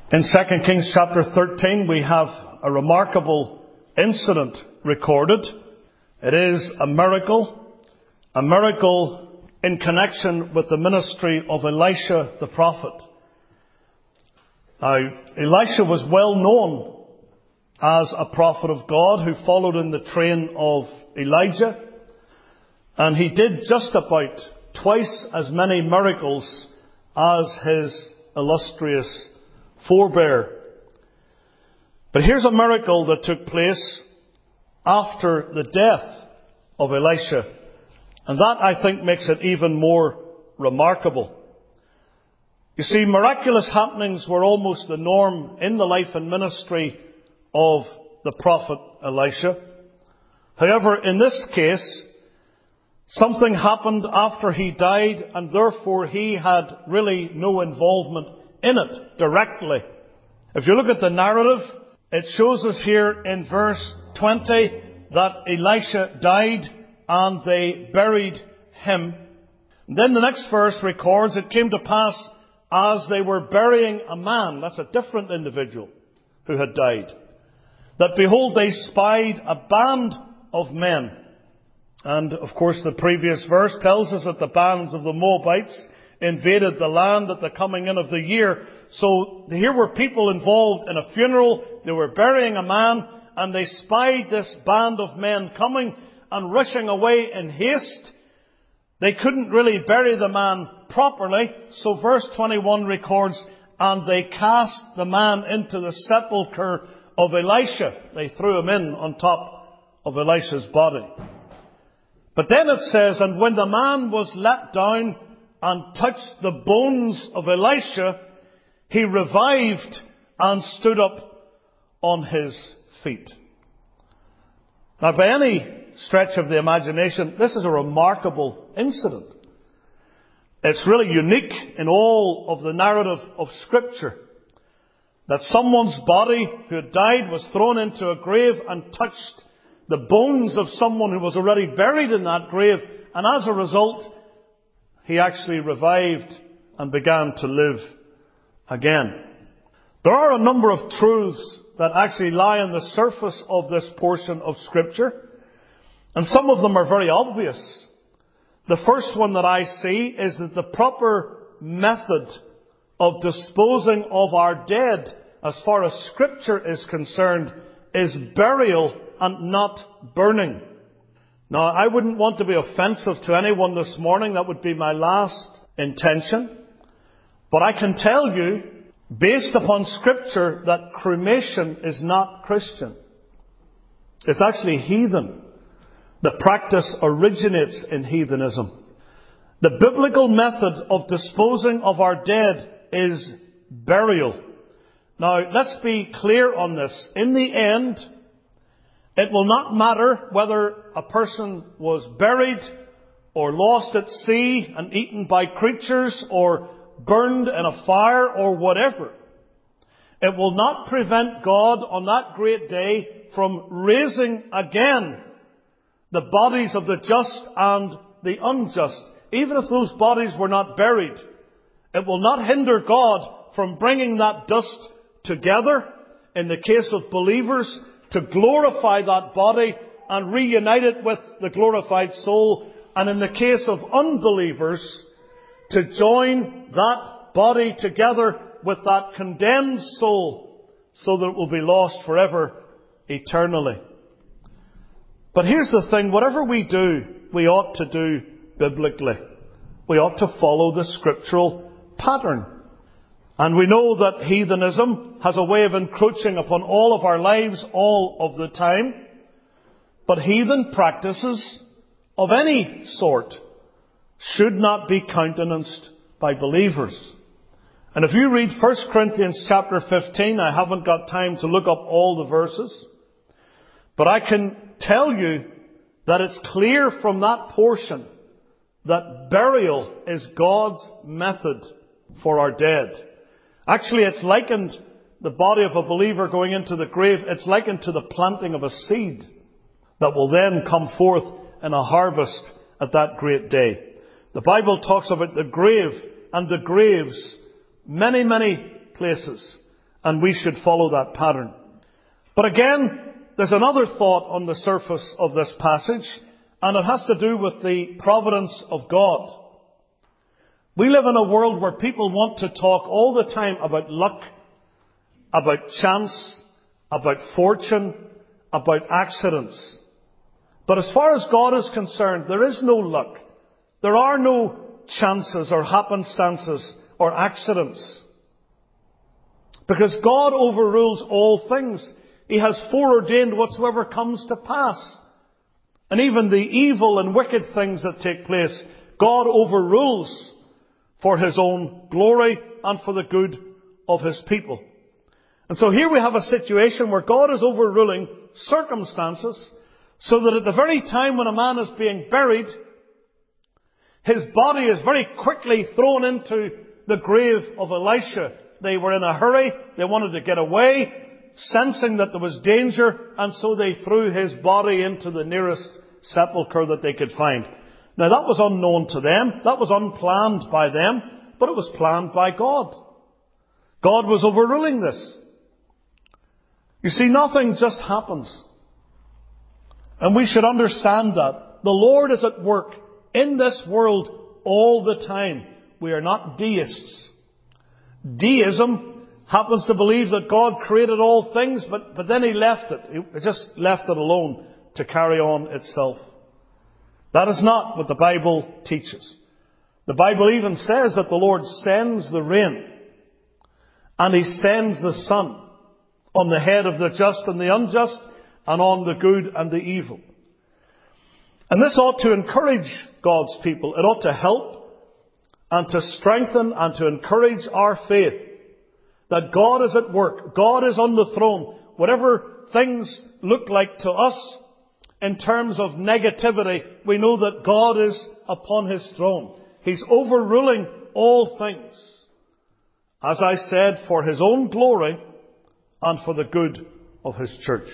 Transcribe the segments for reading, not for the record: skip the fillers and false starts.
In 2 Kings chapter 13, we have a remarkable incident recorded. It is a miracle in connection with the ministry of Elisha the prophet. Now, Elisha was well known as a prophet of God who followed in the train of Elijah, and he did just about twice as many miracles as his illustrious forebear. But here's a miracle that took place after the death of Elisha, and that, I think, makes it even more remarkable. You see, miraculous happenings were almost the norm in the life and ministry of the prophet Elisha. However, in this case, something happened after he died, and therefore he had really no involvement in it directly. If you look at the narrative, it shows us here in verse 20 that Elisha died and they buried him. And then the next verse records, it came to pass as they were burying a man, that's a different individual who had died, that behold, they spied a band of men. And of course the previous verse tells us that the bands of the Moabites invaded the land at the coming in of the year. So here were people involved in a funeral. They were burying a man, and they spied this band of men coming and rushing away in haste. They couldn't really bury the man properly. So verse 21 records, and they cast the man into the sepulchre of Elisha. They threw him in on top of Elisha's body. But then it says, and when the man was let down and touched the bones of Elisha, he revived and stood up on his feet. Now, by any stretch of the imagination, this is a remarkable incident. It's really unique in all of the narrative of Scripture that someone's body who had died was thrown into a grave and touched the bones of someone who was already buried in that grave, and as a result, he actually revived and began to live again. There are a number of truths that actually lie on the surface of this portion of Scripture, and some of them are very obvious. The first one that I see is that the proper method of disposing of our dead, as far as Scripture is concerned, is burial and not burning. Now, I wouldn't want to be offensive to anyone this morning. That would be my last intention. But I can tell you, based upon Scripture, that cremation is not Christian. It's actually heathen. The practice originates in heathenism. The biblical method of disposing of our dead is burial. Now, let's be clear on this. In the end, it will not matter whether a person was buried or lost at sea and eaten by creatures or burned in a fire or whatever. It will not prevent God on that great day from raising again the bodies of the just and the unjust. Even if those bodies were not buried, it will not hinder God from bringing that dust together, in the case of believers, to glorify that body and reunite it with the glorified soul, and in the case of unbelievers, to join that body together with that condemned soul so that it will be lost forever, eternally. But here's the thing, whatever we do, we ought to do biblically. We ought to follow the scriptural pattern. And we know that heathenism has a way of encroaching upon all of our lives all of the time. But heathen practices of any sort should not be countenanced by believers. And if you read 1 Corinthians chapter 15, I haven't got time to look up all the verses, but I can tell you that it's clear from that portion that burial is God's method for our dead. Actually, it's likened, the body of a believer going into the grave, it's likened to the planting of a seed that will then come forth in a harvest at that great day. The Bible talks about the grave and the graves many, many places. and we should follow that pattern. But again, there's another thought on the surface of this passage, and it has to do with the providence of God. We live in a world where people want to talk all the time about luck, about chance, about fortune, about accidents. But as far as God is concerned, there is no luck. There are no chances or happenstances or accidents. Because God overrules all things. He has foreordained whatsoever comes to pass. And even the evil and wicked things that take place, God overrules for His own glory and for the good of His people. And so here we have a situation where God is overruling circumstances, so that at the very time when a man is being buried, his body is very quickly thrown into the grave of Elisha. They were in a hurry. They wanted to get away, sensing that there was danger, and so they threw his body into the nearest sepulchre that they could find. Now that was unknown to them. That was unplanned by them, but it was planned by God. God was overruling this. You see, nothing just happens. And we should understand that. The Lord is at work in this world all the time. We are not deists. Deism happens to believe that God created all things, but then He left it. He just left it alone to carry on itself. That is not what the Bible teaches. The Bible even says that the Lord sends the rain, and He sends the sun on the head of the just and the unjust, and on the good and the evil. And this ought to encourage God's people. It ought to help and to strengthen and to encourage our faith that God is at work. God is on the throne. Whatever things look like to us in terms of negativity, we know that God is upon His throne. He's overruling all things, as I said, for His own glory and for the good of His church.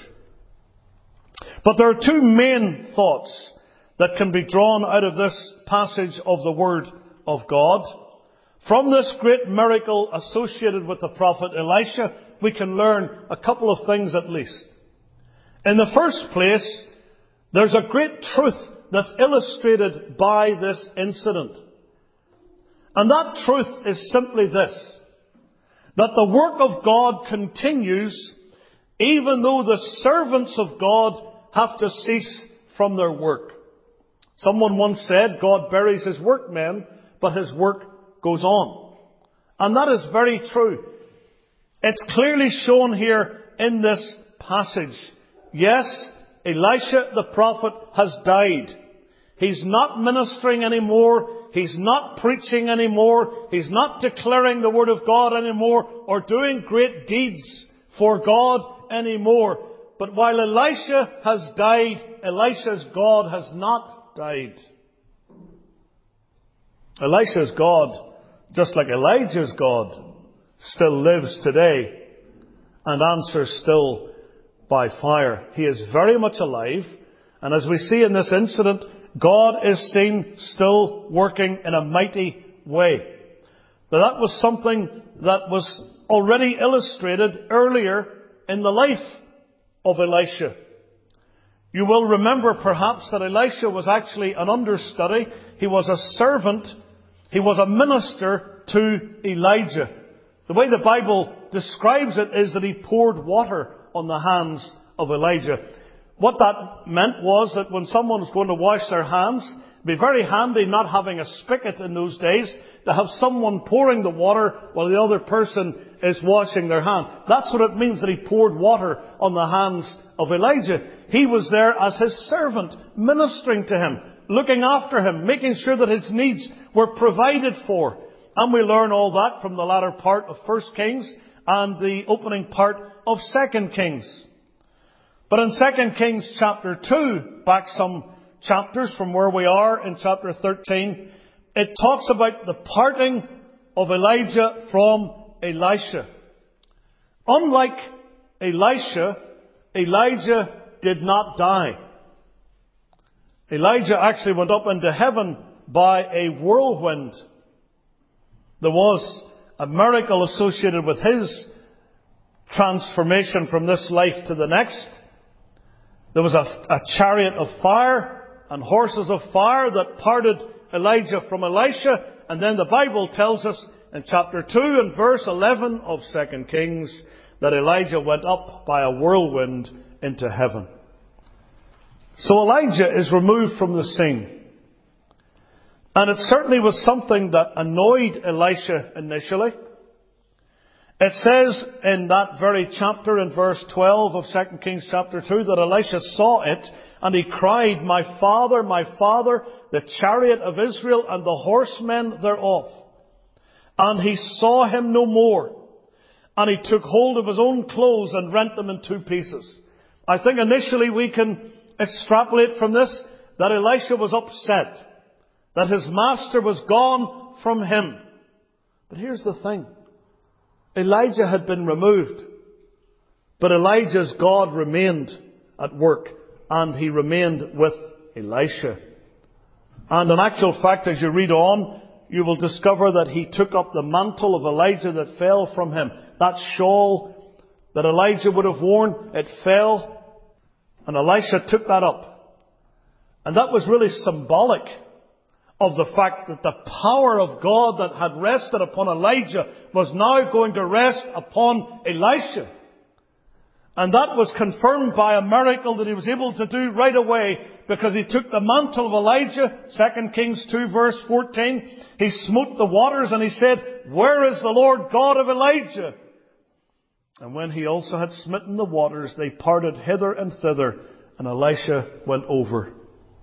But there are two main thoughts that can be drawn out of this passage of the Word of God. From this great miracle associated with the prophet Elisha, we can learn a couple of things at least. In the first place, there's a great truth that's illustrated by this incident. And that truth is simply this: that the work of God continues even though the servants of God have to cease from their work. Someone once said, God buries His workmen, but His work goes on. And that is very true. It's clearly shown here in this passage. Yes, Elisha the prophet has died. He's not ministering anymore. He's not preaching anymore. He's not declaring the Word of God anymore, or doing great deeds for God anymore. But while Elisha has died, Elisha's God has not died. Elisha's God, just like Elijah's God, still lives today and answers still by fire. He is very much alive. And as we see in this incident, God is seen still working in a mighty way. Now that was something that was already illustrated earlier in the life of Elisha. You will remember perhaps that Elisha was actually an understudy. He was a servant. He was a minister to Elijah. The way the Bible describes it is that he poured water on the hands of Elijah. What that meant was that when someone was going to wash their hands, it'd be very handy, not having a spigot in those days, to have someone pouring the water while the other person is washing their hands. That's what it means that he poured water on the hands of Elijah. He was there as his servant, ministering to him, looking after him, making sure that his needs were provided for. And we learn all that from the latter part of 1 Kings and the opening part of 2 Kings. But in 2 Kings chapter 2, back some chapters from where we are in chapter 13, it talks about the parting of Elijah from Elisha. Unlike Elisha, Elijah did not die. Elijah actually went up into heaven by a whirlwind. There was a miracle associated with his transformation from this life to the next. There was a chariot of fire and horses of fire that parted Elijah from Elisha. And then the Bible tells us in chapter 2 and verse 11 of 2 Kings that Elijah went up by a whirlwind into heaven. So Elijah is removed from the scene. And it certainly was something that annoyed Elisha initially. It says in that very chapter in verse 12 of 2 Kings chapter 2 that Elisha saw it and he cried, my father, the chariot of Israel and the horsemen thereof. And he saw him no more. And he took hold of his own clothes and rent them in 2 pieces. I think initially we can extrapolate from this that Elisha was upset that his master was gone from him. But here's the thing. Elijah had been removed. But Elijah's God remained at work. And he remained with Elisha. And in actual fact, as you read on, you will discover that he took up the mantle of Elijah that fell from him. That shawl that Elijah would have worn, it fell. And Elisha took that up. And that was really symbolic of the fact that the power of God that had rested upon Elijah was now going to rest upon Elisha. And that was confirmed by a miracle that he was able to do right away, because he took the mantle of Elijah, 2 Kings 2 verse 14. He smote the waters and he said, where is the Lord God of Elijah? And when he also had smitten the waters, they parted hither and thither, and Elisha went over.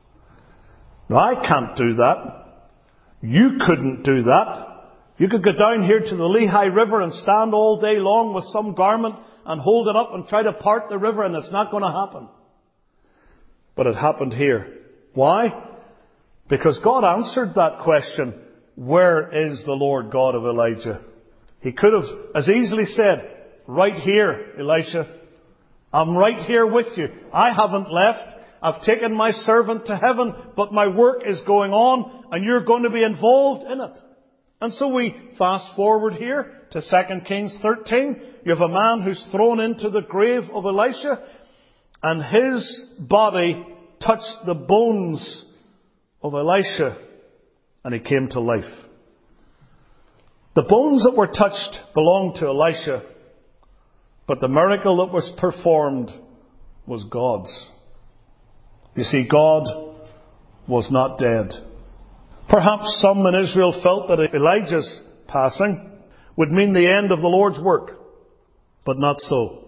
Now I can't do that. You couldn't do that. You could go down here to the Lehigh River and stand all day long with some garment and hold it up and try to part the river, and it's not going to happen. But it happened here. Why? Because God answered that question, where is the Lord God of Elijah? He could have as easily said, right here, Elisha. I'm right here with you. I haven't left. I've taken my servant to heaven, but my work is going on, and you're going to be involved in it. And so we fast forward here to 2 Kings 13. You have a man who's thrown into the grave of Elisha, and his body touched the bones of Elisha, and he came to life. The bones that were touched belonged to Elisha, but the miracle that was performed was God's. You see, God was not dead. Perhaps some in Israel felt that Elijah's passing would mean the end of the Lord's work, but not so.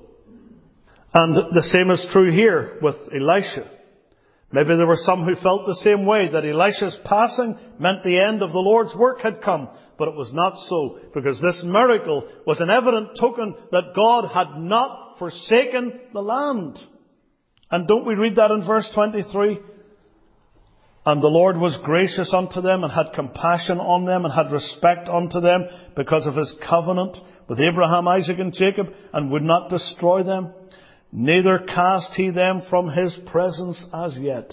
And the same is true here with Elisha. Maybe there were some who felt the same way, that Elisha's passing meant the end of the Lord's work had come. But it was not so, because this miracle was an evident token that God had not forsaken the land. And don't we read that in verse 23? And the Lord was gracious unto them, and had compassion on them, and had respect unto them, because of his covenant with Abraham, Isaac, and Jacob, and would not destroy them. Neither cast he them from his presence as yet.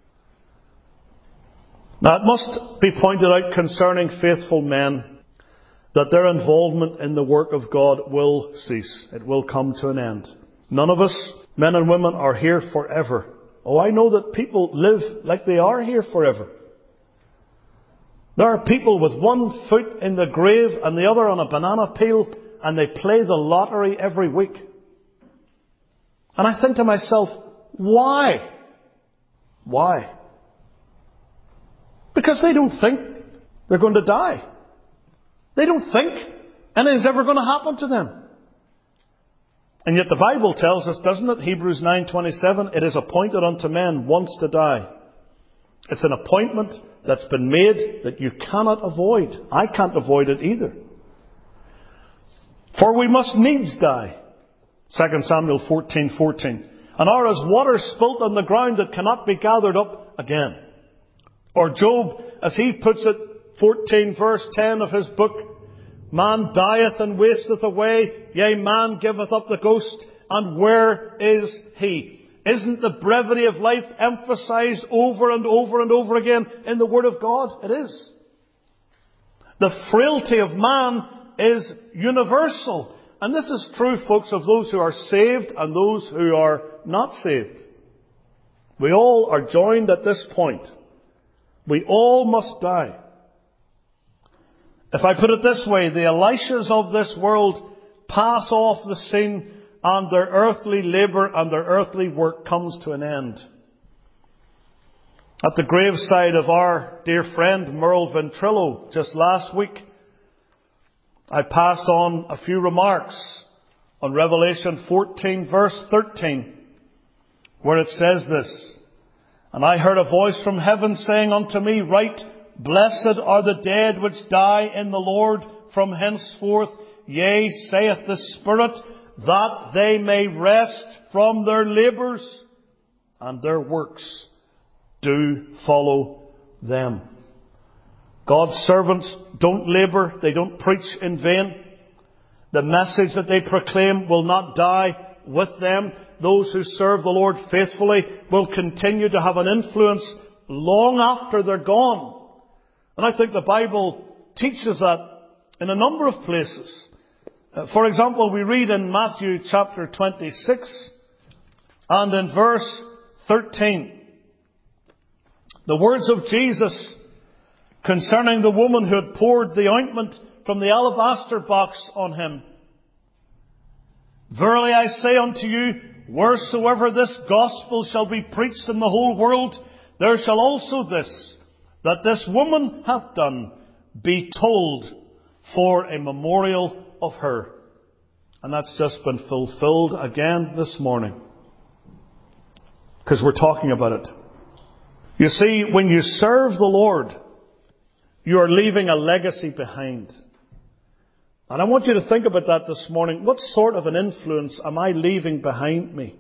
Now it must be pointed out concerning faithful men that their involvement in the work of God will cease. It will come to an end. None of us, men and women, are here forever. Oh, I know that people live like they are here forever. There are people with one foot in the grave and the other on a banana peel, and they play the lottery every week. And I think to myself, why? Why? Because they don't think they're going to die. They don't think anything's ever going to happen to them. And yet the Bible tells us, doesn't it, Hebrews 9:27, it is appointed unto men once to die. It's an appointment that's been made that you cannot avoid. I can't avoid it either. For we must needs die. 2 Samuel 14:14. And are as water spilt on the ground that cannot be gathered up again. Or Job, as he puts it, 14 verse 10 of his book, man dieth and wasteth away, yea, man giveth up the ghost, and where is he? Isn't the brevity of life emphasized over and over and over again in the Word of God? It is. The frailty of man is universal. And this is true, folks, of those who are saved and those who are not saved. We all are joined at this point. We all must die. If I put it this way, the Elishas of this world pass off the scene and their earthly labour and their earthly work comes to an end. At the graveside of our dear friend Merle Ventrilo just last week, I passed on a few remarks on Revelation 14 verse 13, where it says this, "And I heard a voice from heaven saying unto me, Write, Blessed are the dead which die in the Lord from henceforth, yea, saith the Spirit, that they may rest from their labours, and their works do follow them." God's servants don't labour, they don't preach in vain. The message that they proclaim will not die with them. Those who serve the Lord faithfully will continue to have an influence long after they're gone. And I think the Bible teaches that in a number of places. For example, we read in Matthew chapter 26 and in verse 13, the words of Jesus concerning the woman who had poured the ointment from the alabaster box on him. "Verily I say unto you, wheresoever this gospel shall be preached in the whole world, there shall also this, that this woman hath done, be told for a memorial of her." And that's just been fulfilled again this morning, because we're talking about it. You see, when you serve the Lord, you are leaving a legacy behind. And I want you to think about that this morning. What sort of an influence am I leaving behind me?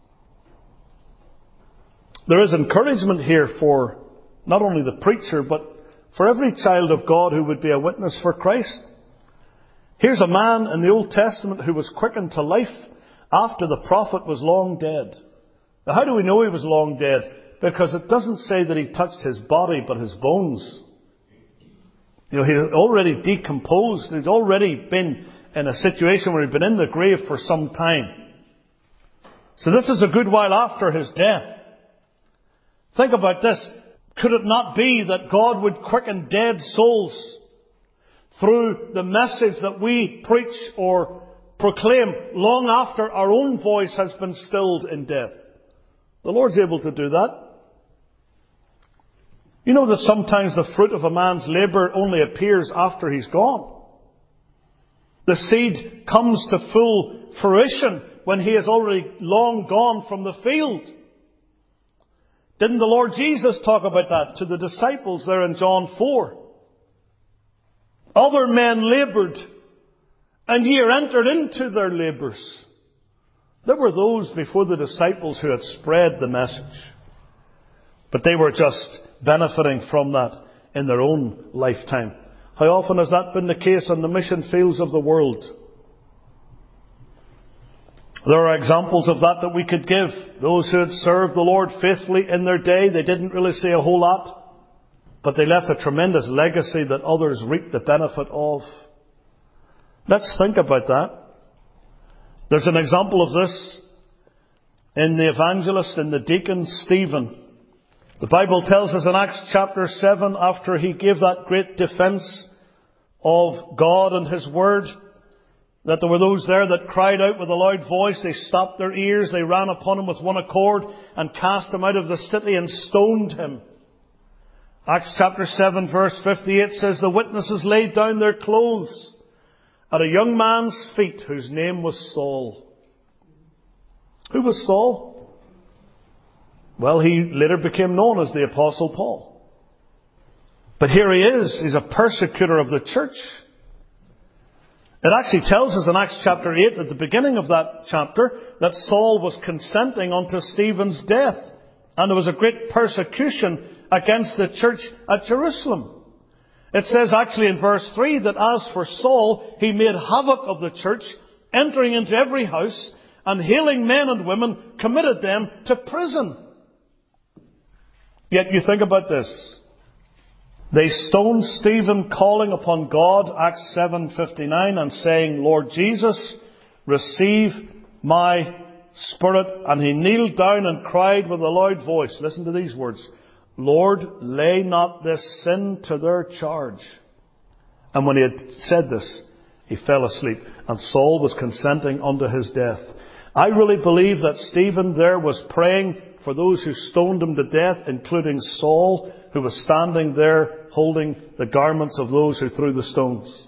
There is encouragement here for not only the preacher, but for every child of God who would be a witness for Christ. Here's a man in the Old Testament who was quickened to life after the prophet was long dead. Now, how do we know he was long dead? Because it doesn't say that he touched his body, but his bones. He had already decomposed. He'd already been in a situation where he'd been in the grave for some time. So this is a good while after his death. Think about this. Could it not be that God would quicken dead souls through the message that we preach or proclaim long after our own voice has been stilled in death? The Lord's able to do that. You know that sometimes the fruit of a man's labour only appears after he's gone. The seed comes to full fruition when he is already long gone from the field. Didn't the Lord Jesus talk about that to the disciples there in John 4? "Other men laboured, and ye are entered into their labours." There were those before the disciples who had spread the message, but they were just benefiting from that in their own lifetime. How often has that been the case on the mission fields of the world? There are examples of that we could give. Those who had served the Lord faithfully in their day, they didn't really say a whole lot, but they left a tremendous legacy that others reaped the benefit of. Let's think about that. There's an example of this in the evangelist and the deacon Stephen. The Bible tells us in Acts chapter 7, after he gave that great defence of God and His Word, that there were those there that cried out with a loud voice. They stopped their ears. They ran upon him with one accord and cast him out of the city and stoned him. Acts chapter 7 verse 58 says, "The witnesses laid down their clothes at a young man's feet whose name was Saul." Who was Saul? Well, he later became known as the Apostle Paul. But here he is. He's a persecutor of the church. It actually tells us in Acts chapter 8, at the beginning of that chapter, that Saul was consenting unto Stephen's death. And there was a great persecution against the church at Jerusalem. It says actually in verse 3 that as for Saul, he made havoc of the church, entering into every house, and hailing men and women, committed them to prison. Yet you think about this. They stoned Stephen calling upon God, Acts 7:59, and saying, "Lord Jesus, receive my spirit. And he kneeled down and cried with a loud voice. Listen to these words. Lord, lay not this sin to their charge. And when he had said this, he fell asleep, and Saul was consenting unto his death. I really believe that Stephen there was praying for those who stoned him to death, including Saul, who was standing there holding the garments of those who threw the stones.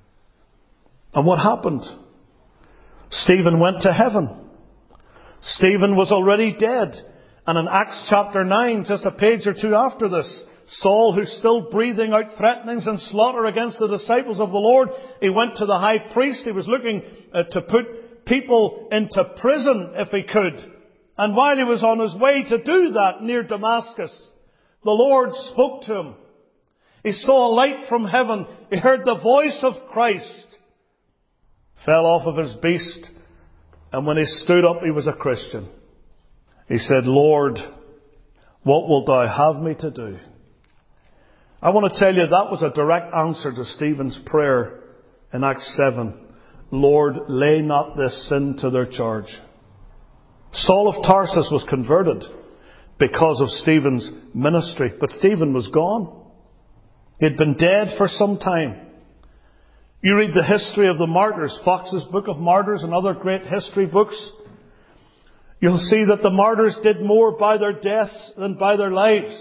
And what happened? Stephen went to heaven. Stephen was already dead. And in Acts chapter 9, just a page or two after this, Saul, who's still breathing out threatenings and slaughter against the disciples of the Lord, he went to the high priest. He was looking to put people into prison if he could. And while he was on his way to do that near Damascus, the Lord spoke to him. He saw a light from heaven. He heard the voice of Christ. Fell off of his beast. And when he stood up, he was a Christian. He said, Lord, what wilt thou have me to do? I want to tell you that was a direct answer to Stephen's prayer in Acts 7. Lord, lay not this sin to their charge. Saul of Tarsus was converted because of Stephen's ministry, but Stephen was gone. He had been dead for some time. You read the history of the martyrs, Fox's Book of Martyrs and other great history books. You'll see that the martyrs did more by their deaths than by their lives.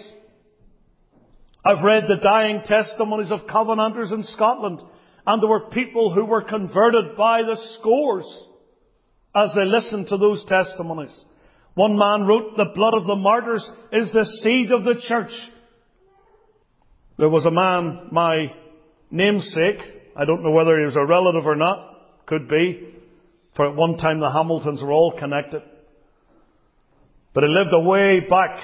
I've read the dying testimonies of Covenanters in Scotland, and there were people who were converted by the scores as they listened to those testimonies. One man wrote, the blood of the martyrs is the seed of the church. There was a man, my namesake, I don't know whether he was a relative or not, could be, for at one time the Hamiltons were all connected. But he lived away back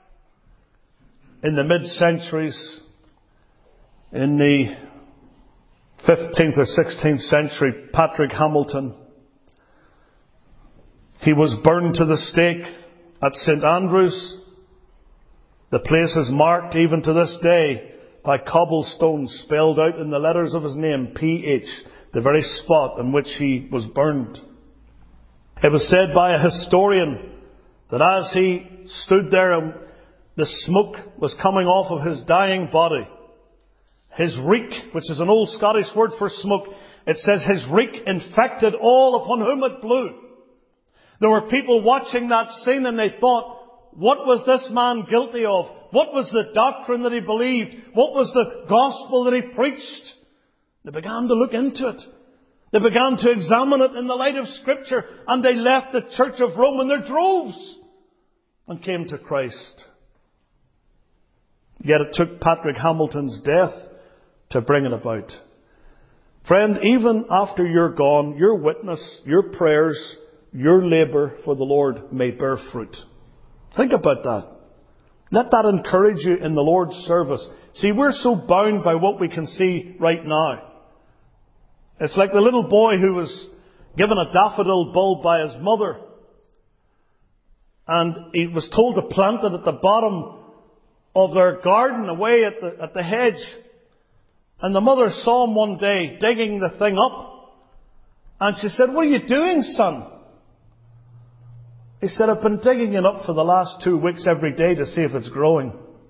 in the mid-centuries, in the 15th or 16th century, Patrick Hamilton. He was burned to the stake at St. Andrews. The place is marked even to this day by cobblestones spelled out in the letters of his name, P.H., the very spot in which he was burned. It was said by a historian that as he stood there and the smoke was coming off of his dying body, his reek, which is an old Scottish word for smoke, it says his reek infected all upon whom it blew. There were people watching that scene and they thought, what was this man guilty of? What was the doctrine that he believed? What was the gospel that he preached? They began to look into it. They began to examine it in the light of Scripture, and they left the Church of Rome in their droves and came to Christ. Yet it took Patrick Hamilton's death to bring it about. Friend, even after you're gone, your witness, your prayers, your labour for the Lord may bear fruit. Think about that. Let that encourage you in the Lord's service. See, we're so bound by what we can see right now. It's like the little boy who was given a daffodil bulb by his mother. And he was told to plant it at the bottom of their garden away at the hedge. And the mother saw him one day digging the thing up. And she said, what are you doing, son? He said, I've been digging it up for the last 2 weeks every day to see if it's growing.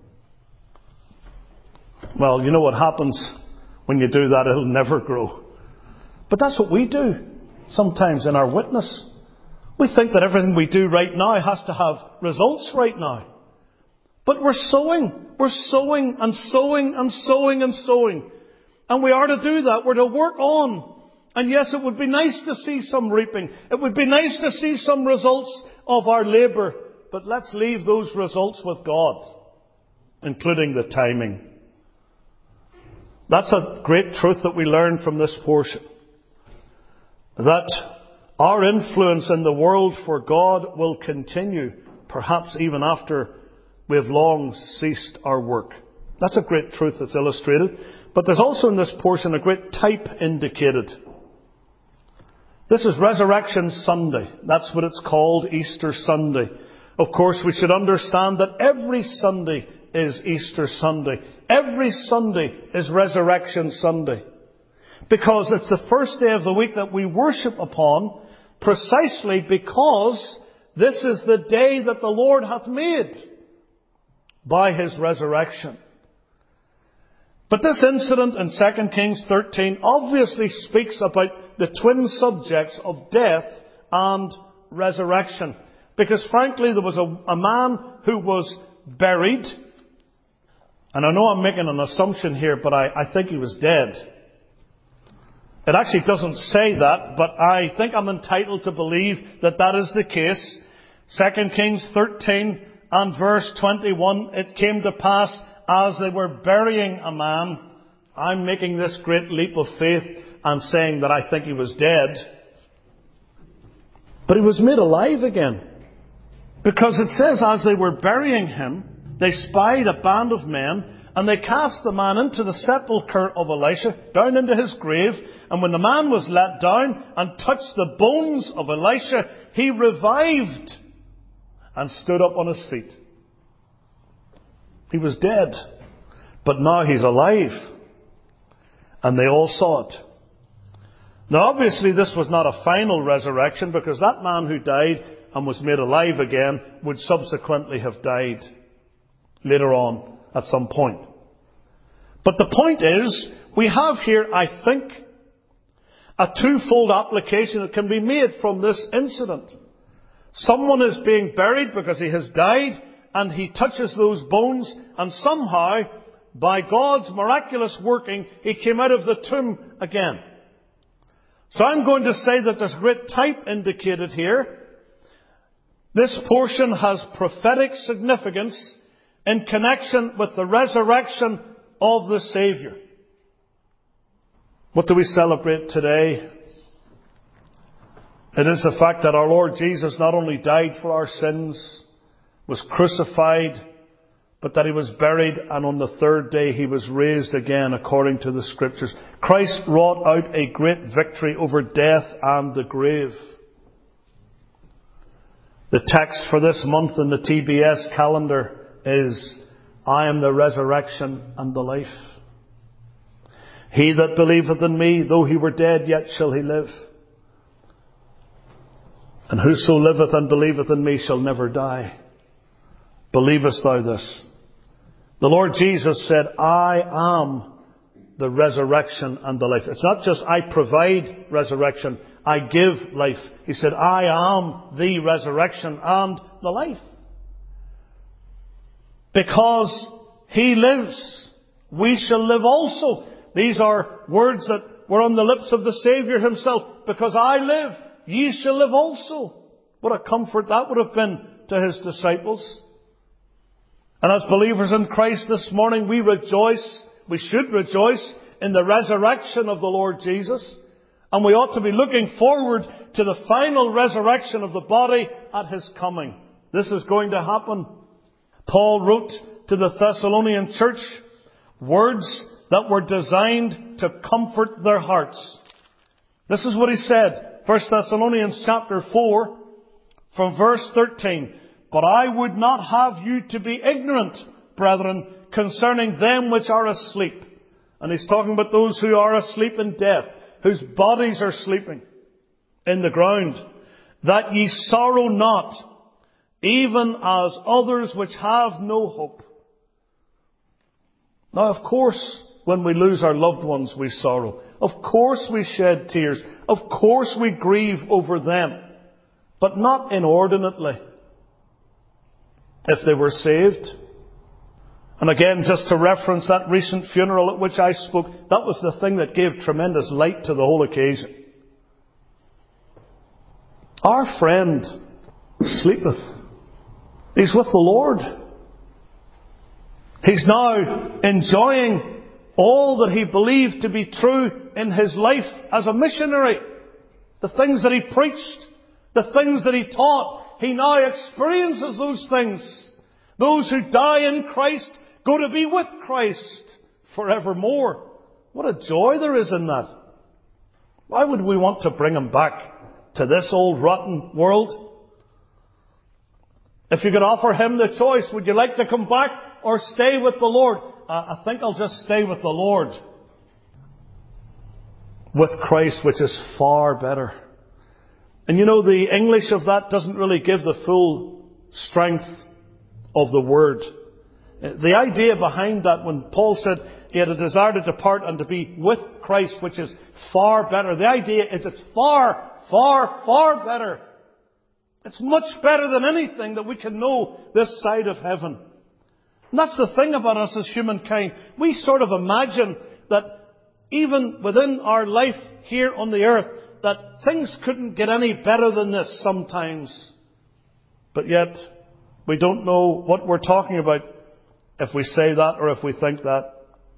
Well, you know what happens when you do that? It'll never grow. But that's what we do sometimes in our witness. We think that everything we do right now has to have results right now. But we're sowing. We're sowing and sowing and sowing and sowing. And we are to do that. We're to work on. And yes, it would be nice to see some reaping. It would be nice to see some results of our labour. But let's leave those results with God, including the timing. That's a great truth that we learn from this portion. That our influence in the world for God will continue, perhaps even after we have long ceased our work. That's a great truth that's illustrated. But there's also in this portion a great type indicated. This is Resurrection Sunday. That's what it's called, Easter Sunday. Of course, we should understand that every Sunday is Easter Sunday. Every Sunday is Resurrection Sunday. Because it's the first day of the week that we worship upon, precisely because this is the day that the Lord hath made by His resurrection. But this incident in 2 Kings 13 obviously speaks about the twin subjects of death and resurrection. Because frankly, there was a man who was buried. And I know I'm making an assumption here, but I think he was dead. It actually doesn't say that, but I think I'm entitled to believe that that is the case. 2 Kings 13 and verse 21, it came to pass as they were burying a man. I'm making this great leap of faith and saying that I think he was dead. But he was made alive again. Because it says as they were burying him, they spied a band of men, and they cast the man into the sepulchre of Elisha, down into his grave. And when the man was let down and touched the bones of Elisha, he revived and stood up on his feet. He was dead, but now he's alive. And they all saw it. Now obviously this was not a final resurrection, because that man who died and was made alive again would subsequently have died later on at some point. But the point is, we have here, I think, a twofold application that can be made from this incident. Someone is being buried because he has died, and he touches those bones, and somehow, by God's miraculous working, he came out of the tomb again. So I'm going to say that there's great type indicated here. This portion has prophetic significance in connection with the resurrection of the Saviour. What do we celebrate today? It is the fact that our Lord Jesus not only died for our sins, was crucified, but that He was buried, and on the third day He was raised again according to the Scriptures. Christ wrought out a great victory over death and the grave. The text for this month in the TBS calendar is, I am the resurrection and the life. He that believeth in me, though he were dead, yet shall he live. And whoso liveth and believeth in me shall never die. Believest thou this? The Lord Jesus said, I am the resurrection and the life. It's not just I provide resurrection, I give life. He said, I am the resurrection and the life. Because He lives, we shall live also. These are words that were on the lips of the Saviour Himself. Because I live, ye shall live also. What a comfort that would have been to His disciples. And as believers in Christ this morning, we should rejoice in the resurrection of the Lord Jesus. And we ought to be looking forward to the final resurrection of the body at His coming. This is going to happen. Paul wrote to the Thessalonian church words that were designed to comfort their hearts. This is what he said, 1 Thessalonians chapter 4, from verse 13. But I would not have you to be ignorant, brethren, concerning them which are asleep. And he's talking about those who are asleep in death, whose bodies are sleeping in the ground, that ye sorrow not, even as others which have no hope. Now, of course, when we lose our loved ones, we sorrow. Of course we shed tears. Of course we grieve over them. But not inordinately. If they were saved. And again, just to reference that recent funeral at which I spoke, that was the thing that gave tremendous light to the whole occasion. Our friend sleepeth. He's with the Lord. He's now enjoying all that he believed to be true in his life as a missionary. The things that he preached, the things that he taught, he now experiences those things. Those who die in Christ go to be with Christ forevermore. What a joy there is in that. Why would we want to bring him back to this old rotten world? If you could offer him the choice, would you like to come back or stay with the Lord? I think I'll just stay with the Lord. With Christ, which is far better. And you know, the English of that doesn't really give the full strength of the word. The idea behind that, when Paul said he had a desire to depart and to be with Christ, which is far better, the idea is it's far, far, far better. It's much better than anything that we can know this side of heaven. And that's the thing about us as humankind. We sort of imagine that even within our life here on the earth, that things couldn't get any better than this sometimes. But yet, we don't know what we're talking about if we say that or if we think that.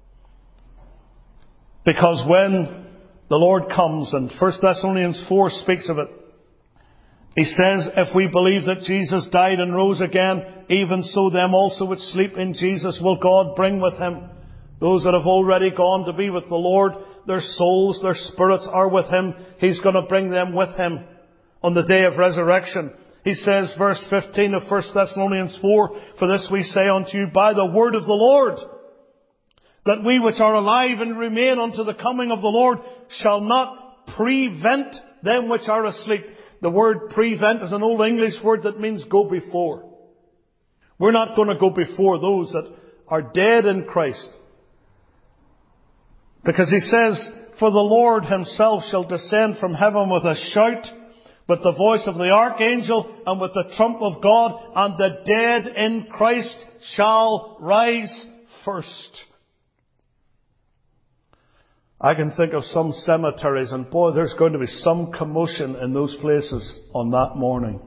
Because when the Lord comes, and 1 Thessalonians 4 speaks of it, he says, if we believe that Jesus died and rose again, even so them also which sleep in Jesus will God bring with him. Those that have already gone to be with the Lord, their souls, their spirits are with him. He's going to bring them with him on the day of resurrection. He says, verse 15 of 1 Thessalonians 4, for this we say unto you by the word of the Lord, that we which are alive and remain unto the coming of the Lord shall not prevent them which are asleep. The word prevent is an old English word that means go before. We're not going to go before those that are dead in Christ. Because he says, for the Lord himself shall descend from heaven with a shout, with the voice of the archangel, and with the trump of God, and the dead in Christ shall rise first. I can think of some cemeteries, and boy, there's going to be some commotion in those places on that morning.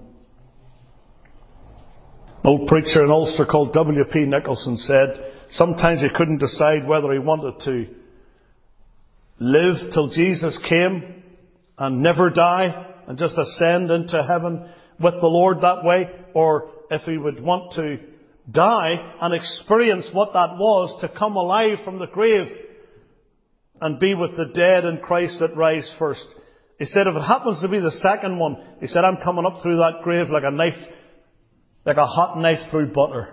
An old preacher in Ulster called W.P. Nicholson said sometimes he couldn't decide whether he wanted to live till Jesus came and never die and just ascend into heaven with the Lord that way, or if he would want to die and experience what that was, to come alive from the grave and be with the dead in Christ that rise first. He said, if it happens to be the second one, he said, I'm coming up through that grave like a knife, like a hot knife through butter.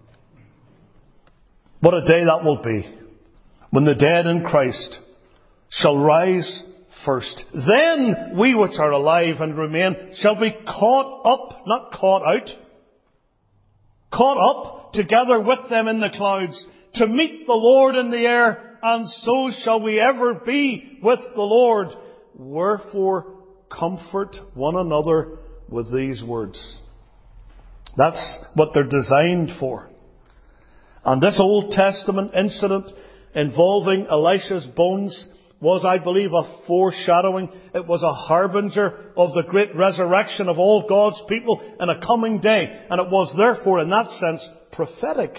What a day that will be, when the dead in Christ shall rise first. Then we which are alive and remain shall be caught up, not caught out, caught up together with them in the clouds to meet the Lord in the air, and so shall we ever be with the Lord. Wherefore comfort one another with these words. That's what they're designed for. And this Old Testament incident involving Elisha's bones was, I believe, a foreshadowing. It was a harbinger of the great resurrection of all God's people in a coming day. And it was therefore, in that sense, prophetic.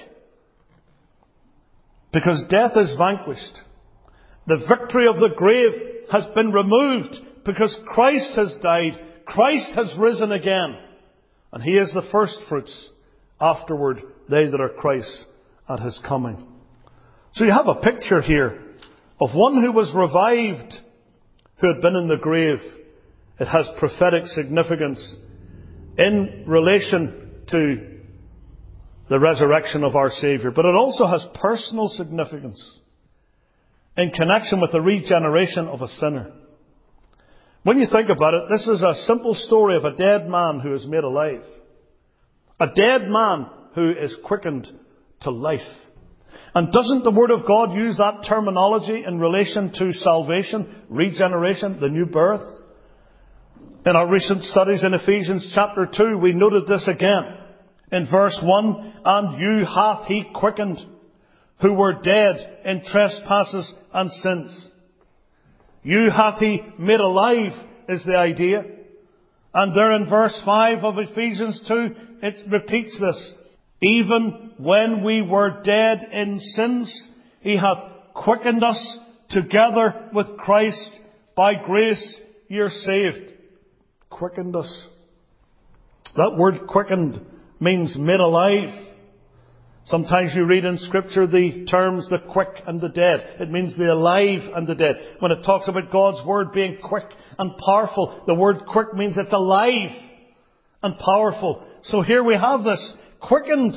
Because death is vanquished. The victory of the grave has been removed because Christ has died. Christ has risen again. And he is the first fruits. Afterward, they that are Christ's at his coming. So you have a picture here of one who was revived, who had been in the grave. It has prophetic significance in relation to the resurrection of our Saviour. But it also has personal significance in connection with the regeneration of a sinner. When you think about it, this is a simple story of a dead man who is made alive. A dead man who is quickened to life. And doesn't the Word of God use that terminology in relation to salvation, regeneration, the new birth? In our recent studies in Ephesians chapter 2, we noted this again. In verse 1, and you hath he quickened, who were dead in trespasses and sins. You hath he made alive, is the idea. And there in verse 5 of Ephesians 2, it repeats this. Even when we were dead in sins, he hath quickened us together with Christ. By grace you're saved. Quickened us. That word quickened means made alive. Sometimes you read in Scripture the terms the quick and the dead. It means the alive and the dead. When it talks about God's Word being quick and powerful, the word quick means it's alive and powerful. So here we have this. Quickened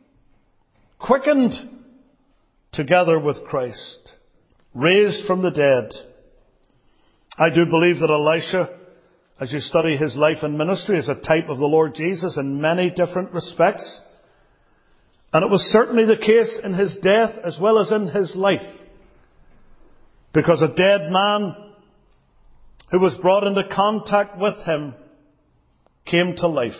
together with Christ, raised from the dead. I do believe that Elisha as you study his life and ministry, is a type of the Lord Jesus in many different respects. And it was certainly the case in his death as well as in his life. Because a dead man who was brought into contact with him came to life.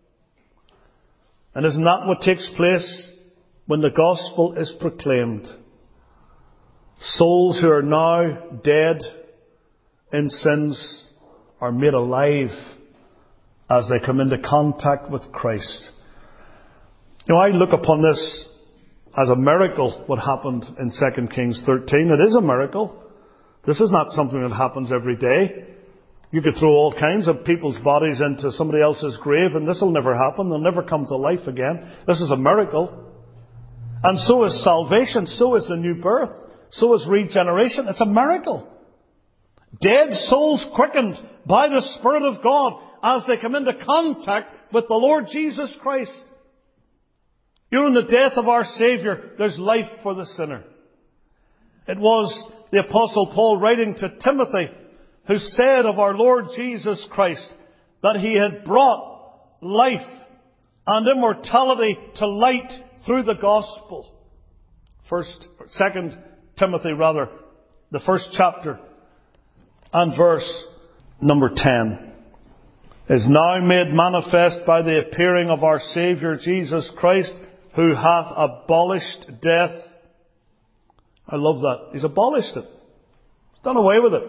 And isn't that what takes place when the gospel is proclaimed? Souls who are now dead in sins are made alive as they come into contact with Christ. You know, I look upon this as a miracle, what happened in 2 Kings 13. It is a miracle. This is not something that happens every day. You could throw all kinds of people's bodies into somebody else's grave and this will never happen. They'll never come to life again. This is a miracle. And so is salvation. So is the new birth. So is regeneration. It's a miracle. Dead souls quickened by the Spirit of God as they come into contact with the Lord Jesus Christ. You know, in the death of our Saviour, there's life for the sinner. It was the Apostle Paul writing to Timothy who said of our Lord Jesus Christ that he had brought life and immortality to light through the gospel. 2 Timothy, the first chapter and verse number 10, is now made manifest by the appearing of our Saviour Jesus Christ, who hath abolished death. I love that. He's abolished it. He's done away with it.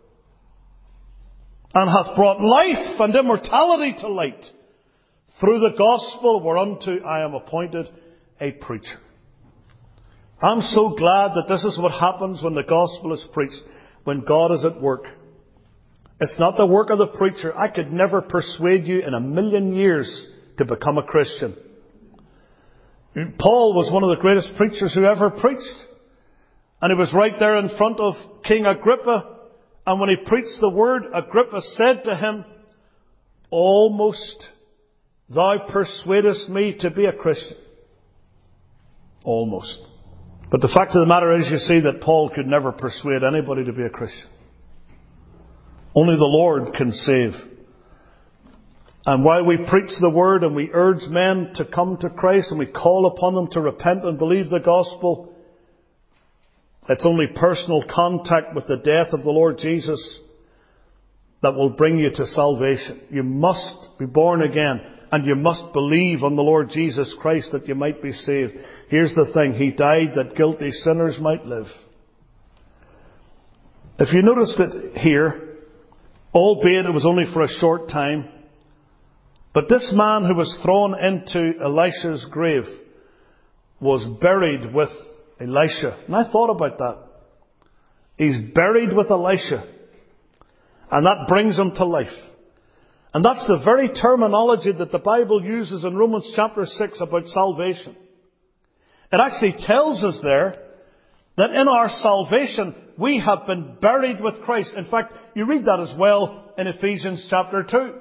And hath brought life and immortality to light through the gospel whereunto I am appointed a preacher. I'm so glad that this is what happens when the gospel is preached, when God is at work. It's not the work of the preacher. I could never persuade you in a million years to become a Christian. Paul was one of the greatest preachers who ever preached. And he was right there in front of King Agrippa. And when he preached the word, Agrippa said to him, "Almost thou persuadest me to be a Christian." Almost. But the fact of the matter is, you see, that Paul could never persuade anybody to be a Christian. Only the Lord can save. And while we preach the word and we urge men to come to Christ and we call upon them to repent and believe the gospel, it's only personal contact with the death of the Lord Jesus that will bring you to salvation. You must be born again and you must believe on the Lord Jesus Christ that you might be saved. Here's the thing. He died that guilty sinners might live. If you noticed it here, albeit it was only for a short time, but this man who was thrown into Elisha's grave was buried with Elisha. And I thought about that. He's buried with Elisha. And that brings him to life. And that's the very terminology that the Bible uses in Romans chapter 6 about salvation. It actually tells us there that in our salvation we have been buried with Christ. In fact, you read that as well in Ephesians chapter 2.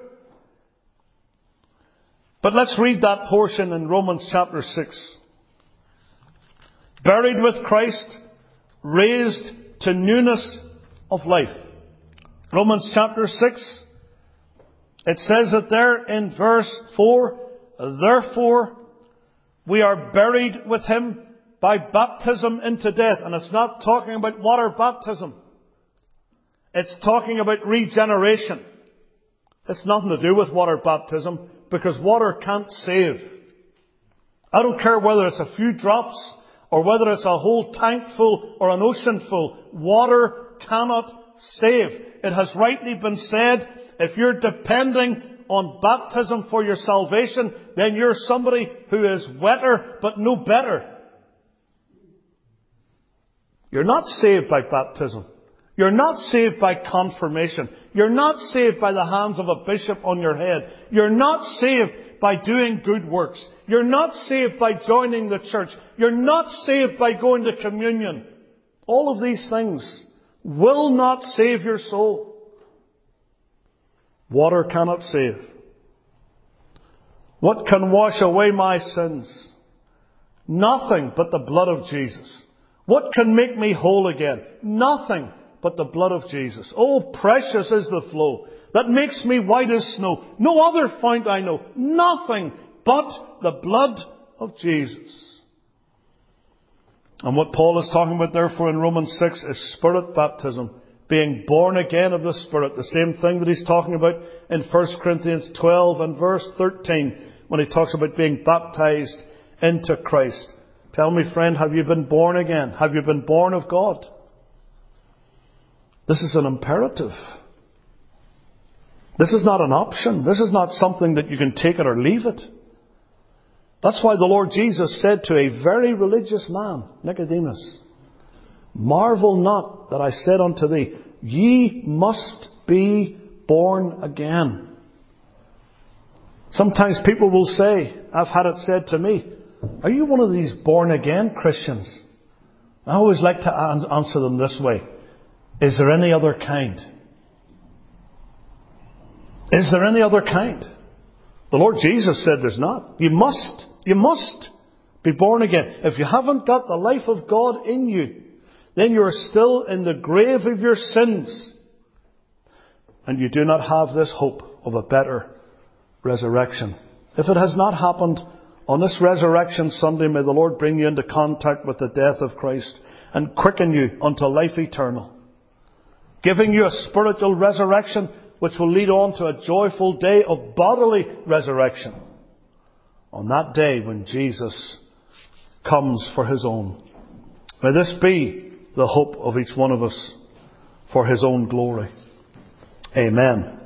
But let's read that portion in Romans chapter 6. Buried with Christ, raised to newness of life. Romans chapter 6, it says it there in verse 4, "Therefore we are buried with him by baptism into death." And it's not talking about water baptism. It's talking about regeneration. It's nothing to do with water baptism, because water can't save. I don't care whether it's a few drops or whether it's a whole tank full or an ocean full. Water cannot save. It has rightly been said, if you're depending on baptism for your salvation, then you're somebody who is wetter but no better. You're not saved by baptism. You're not saved by confirmation. You're not saved by the hands of a bishop on your head. You're not saved by doing good works. You're not saved by joining the church. You're not saved by going to communion. All of these things will not save your soul. Water cannot save. What can wash away my sins? Nothing but the blood of Jesus. What can make me whole again? Nothing but the blood of Jesus. Oh, precious is the flow that makes me white as snow. No other fount I know. Nothing but the blood of Jesus. And what Paul is talking about therefore in Romans 6 is Spirit baptism. Being born again of the Spirit. The same thing that he's talking about in 1 Corinthians 12 and verse 13 when he talks about being baptized into Christ. Tell me, friend, have you been born again? Have you been born of God? This is an imperative. This is not an option. This is not something that you can take it or leave it. That's why the Lord Jesus said to a very religious man, Nicodemus, marvel not that I said unto thee, ye must be born again. Sometimes people will say, I've had it said to me, are you one of these born again Christians? I always like to answer them this way. Is there any other kind? Is there any other kind? The Lord Jesus said there's not. You must be born again. If you haven't got the life of God in you, then you are still in the grave of your sins. And you do not have this hope of a better resurrection. If it has not happened on this Resurrection Sunday, may the Lord bring you into contact with the death of Christ and quicken you unto life eternal, giving you a spiritual resurrection which will lead on to a joyful day of bodily resurrection on that day when Jesus comes for His own. May this be the hope of each one of us for His own glory. Amen.